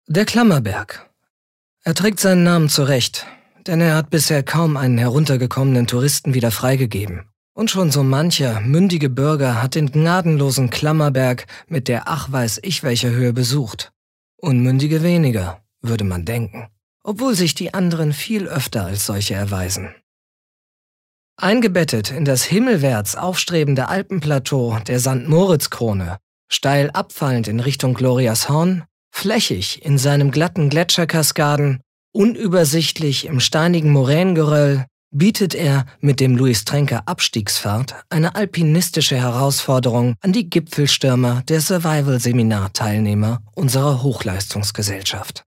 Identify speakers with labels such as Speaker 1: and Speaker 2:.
Speaker 1: Der Klammerberg. Er trägt seinen Namen zurecht, denn er hat bisher kaum einen heruntergekommenen Touristen wieder freigegeben. Und schon so mancher mündige Bürger hat den gnadenlosen Klammerberg mit der ach weiß ich welcher Höhe besucht. Unmündige weniger, würde man denken, obwohl sich die anderen viel öfter als solche erweisen. Eingebettet in das himmelwärts aufstrebende Alpenplateau der St. Moritz-Krone, steil abfallend in Richtung Gloriashorn, flächig in seinem glatten Gletscherkaskaden, unübersichtlich im steinigen Moränengeröll, bietet er mit dem Louis-Trenker-Abstiegspfad eine alpinistische Herausforderung an die Gipfelstürmer der Survival-Seminar-Teilnehmer unserer Hochleistungsgesellschaft.